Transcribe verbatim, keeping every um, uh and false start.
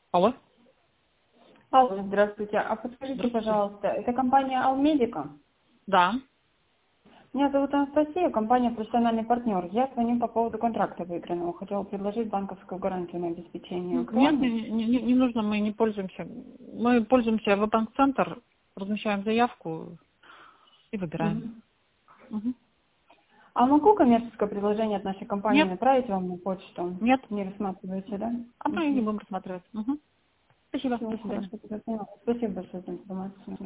Алло? Алло, здравствуйте. А подскажите, Здравствуйте. пожалуйста, это компания Алмедика? Да. Меня зовут Анастасия, компания «Профессиональный партнер». Я звоню по поводу контракта выигранного. Хотела предложить банковскую гарантию на обеспечение. Нет, Актуально? не, не, не- не нужно, мы не пользуемся. Мы пользуемся Вебанк-центр, размещаем заявку и выбираем. Мгм. Мгм. А могу коммерческое предложение от нашей компании Нет, направить вам на почту? нет. Не рассматриваете, да? А мы не Мгм. будем рассматривать. Мгм. Спасибо. Всего До свидания. хорошего. Спасибо большое за информацию.